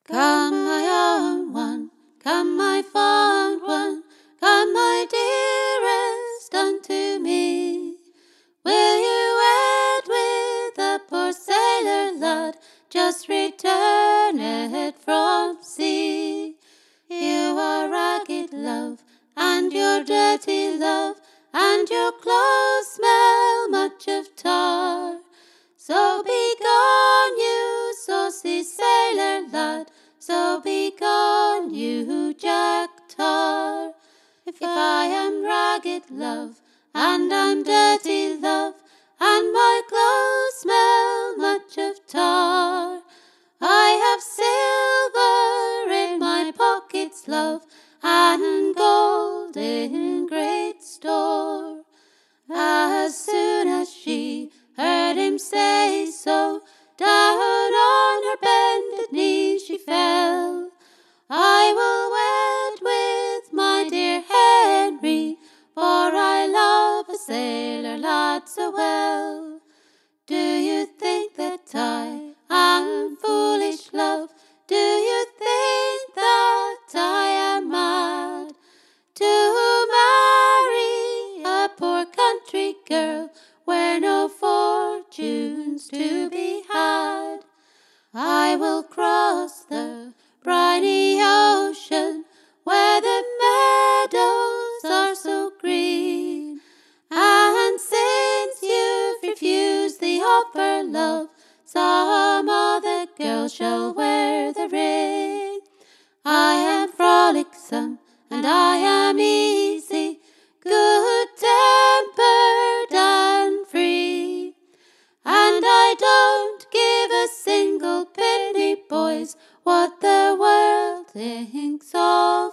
Come, my own one, come, my fond one, come, my dearest, unto me. Will you wed with a poor sailor lad, just returned from sea? You are ragged, love, and your dirty love, and your clothes smell much of tar. So be gone, you saucy sailor lad, so be gone, you Jack Tar. If I am ragged, love, and I'm dirty, love, and my clothes smell much of tar, I have silver in my pockets, love, and gold in great store. As soon as she heard him say so, down on her bended knees she fell. I will wed with my dear Henry, for I love a sailor lad so well. Do you think that I am foolish, love? Do you think that I am mad to marry a poor country girl where no fortune's to be had? I will cross the briny ocean where the meadows are so green, and since you've refused the offer, love, some other girl shall wear the ring. I am frolicsome and I am easy, good-tempered and free, and I don't give a single penny, boys, what the world thinks of